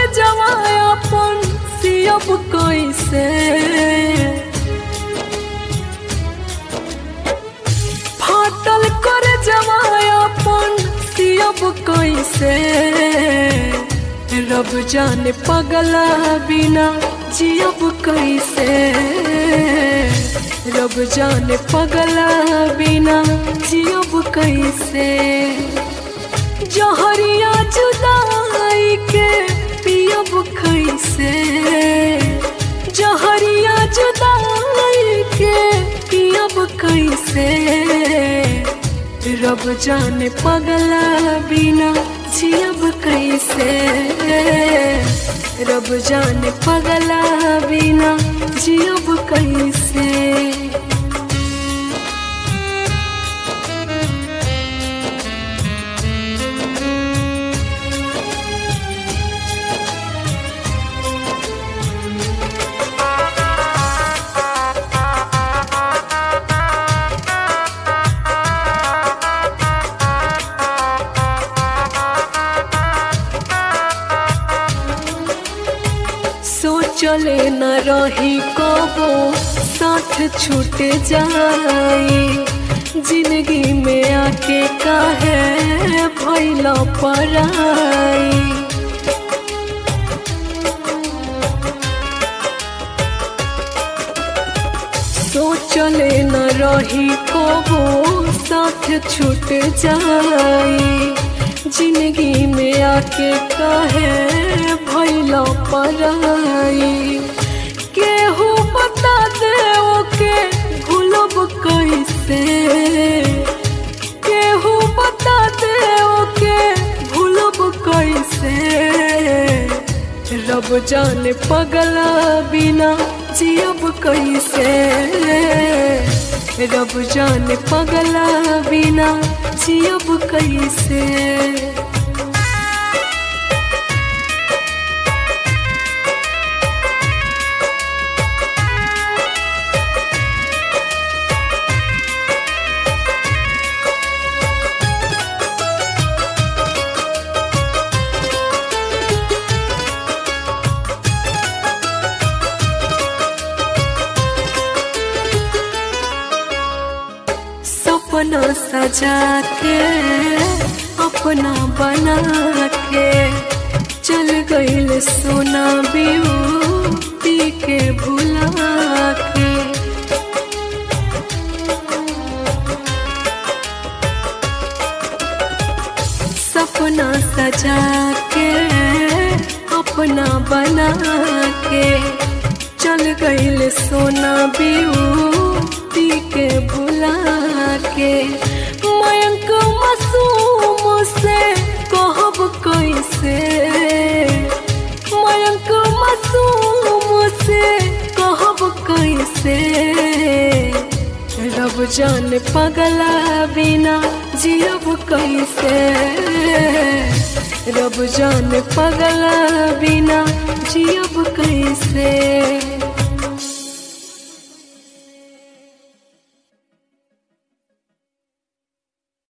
जवायापन सियब कैसे फाटल कर जवायापन सियब कैसे रब जाने पगला बिना जियब कैसे रब जाने पगला बिना जियब कैसे जहरिया जुदाई के पियब कैसे जहरिया जुदाई के पियब कैसे रब जाने पगला बिना जियब कैसे रब जाने पगला बिना जियब कैसे चले न रही कबो साथ छूट जाई जिंदगी में आके काहे भइला पराई सोचले न रही कबो साथ छूट जाई जिंदगी में आके काहे भइला पराई केहू बता दे ओके भूलब कैसे केहू बता दे ओके भूलब कैसे रब जाने पगला बिना जियब कैसे रब जाने पगला बिना जियब कैसे अपना सजा के अपना बना के चल गईल सोना ब्यूटी के भुला के सपना सजा के अपना बना के चल गईल सोना ब्यूटी के भुला के मयंक मासूम से कहब कैसे मयंक मासूम से कहब कैसे रब जाने पगला बिना जियब कैसे रब जाने पगला बिना जियब कैसे।